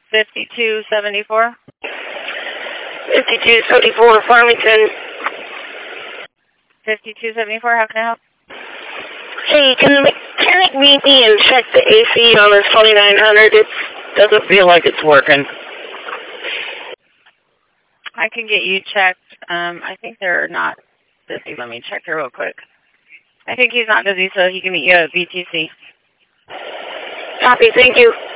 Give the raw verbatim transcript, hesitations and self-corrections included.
fifty-two seventy-four. fifty-two seventy-four, Farmington. fifty-two seventy-four, how can I help? Hey, can the mechanic meet me and check the A C on this twenty-nine hundred? It doesn't feel like it's working. I can get you checked. Um, I think they're not busy. Let me check here real quick. I think he's not busy, so he can meet you at B T C. Copy, thank you.